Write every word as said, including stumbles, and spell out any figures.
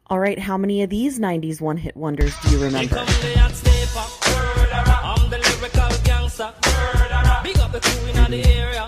All right, how many of these nineties one-hit wonders do you remember? I'm the lyrical gangster. Big up the crew in the area.